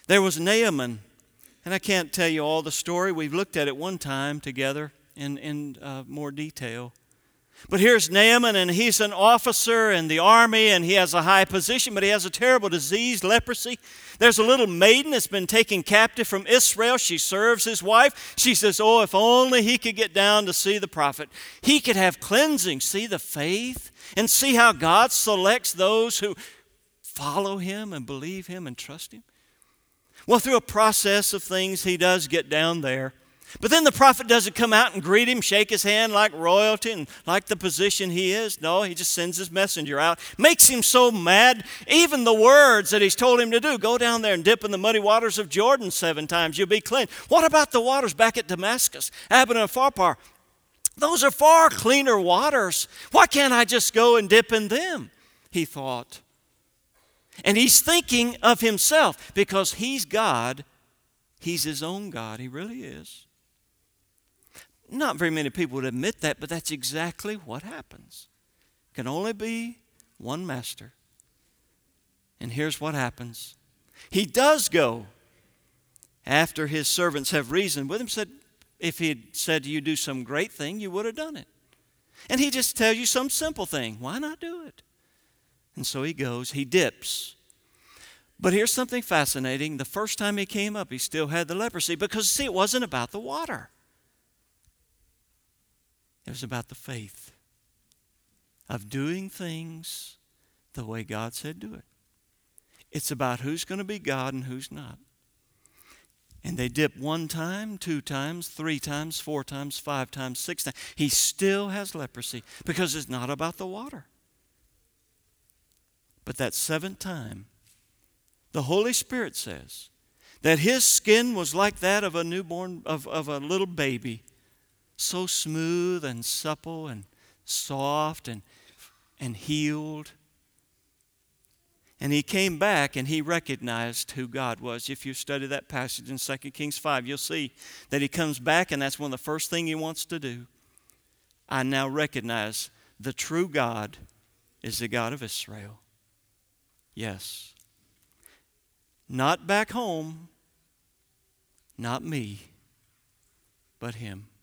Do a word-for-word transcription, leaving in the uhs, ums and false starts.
There was Naaman, and I can't tell you all the story. We've looked at it one time together in, in uh, more detail. But here's Naaman, and he's an officer in the army, and he has a high position, but he has a terrible disease, leprosy. There's a little maiden that's been taken captive from Israel. She serves his wife. She says, oh, if only he could get down to see the prophet. He could have cleansing, see the faith, and see how God selects those who follow him and believe him and trust him. Well, through a process of things, he does get down there. But then the prophet doesn't come out and greet him, shake his hand like royalty and like the position he is. No, he just sends his messenger out. Makes him so mad, even the words that he's told him to do, go down there and dip in the muddy waters of Jordan seven times, you'll be clean. What about the waters back at Damascus, Abbot and Pharpar? Those are far cleaner waters. Why can't I just go and dip in them? He thought. And he's thinking of himself because he's God. He's his own God. He really is. Not very many people would admit that, but that's exactly what happens. Can only be one master. And here's what happens. He does go after his servants have reasoned with him. Said, if he had said to you, do some great thing, you would have done it. And he just tells you some simple thing. Why not do it? And so he goes, he dips. But here's something fascinating. The first time he came up, he still had the leprosy because, see, it wasn't about the water. It was about the faith of doing things the way God said do it. It's about who's going to be God and who's not. And they dip one time, two times, three times, four times, five times, six times. He still has leprosy because it's not about the water. But that seventh time, the Holy Spirit says that his skin was like that of a newborn, of, of a little baby, so smooth and supple and soft and, and healed. And he came back and he recognized who God was. If you study that passage in Second Kings five, you'll see that he comes back and that's one of the first things he wants to do. I now recognize the true God is the God of Israel. Yes. Not back home, not me, but him.